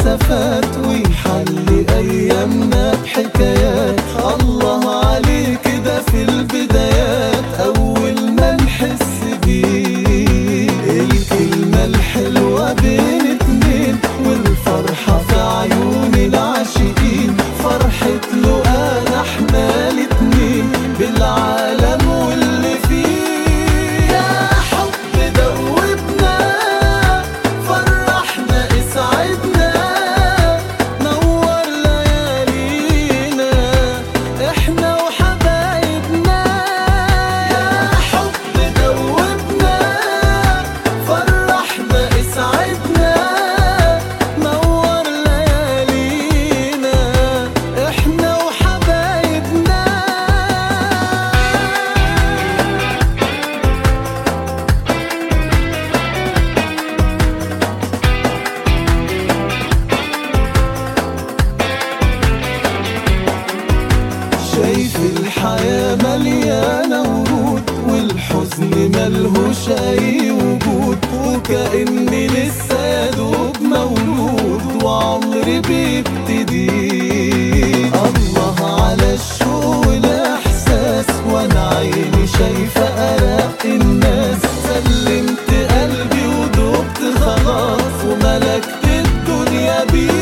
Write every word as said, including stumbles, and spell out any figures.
مسافات ويحلي أيامنا بحكايات. الله عليك كده في البدايات أول ما نحس بيه الكلمة الحلوة بين اتنين والفرحة في عيون العاشقين. فرحة لقانا احنا الاتنين بالعالم واللي فيه. يا حب دوبنا فرحنا اسعدنا نور ليالينا احنا وحبايبنا. يا حب دوبنا فرحنا اسعدنا نور ليالينا احنا وحبايبنا. شايف الحياة مليانة ورود والحزن ملهوش أي وجود وكأني لسه يادوب مولود وعمري بيبتدي. الله على الشوق والإحساس وأنا عيني شايفة أرق الناس. سلمت قلبي ودوبت خلاص وملكت الدنيا بيه.